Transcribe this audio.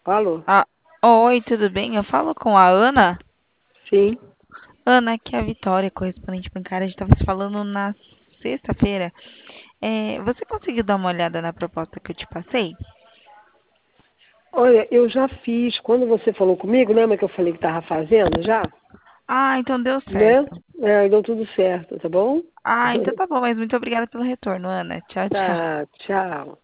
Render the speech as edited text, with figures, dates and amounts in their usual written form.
Alô? Ah, oi, tudo bem? Eu falo com a Ana. Sim. Ana, aqui é a Vitória, correspondente bancária. A gente estava falando na sexta-feira. Você conseguiu dar uma olhada na proposta que eu te passei? Olha, eu já fiz, quando você falou comigo, lembra que eu falei que estava fazendo já? Ah, então deu Né? certo. Deu tudo certo, tá bom? Ah, então tá bom, mas muito obrigada pelo retorno, Ana. Tchau, tchau. Tá, tchau.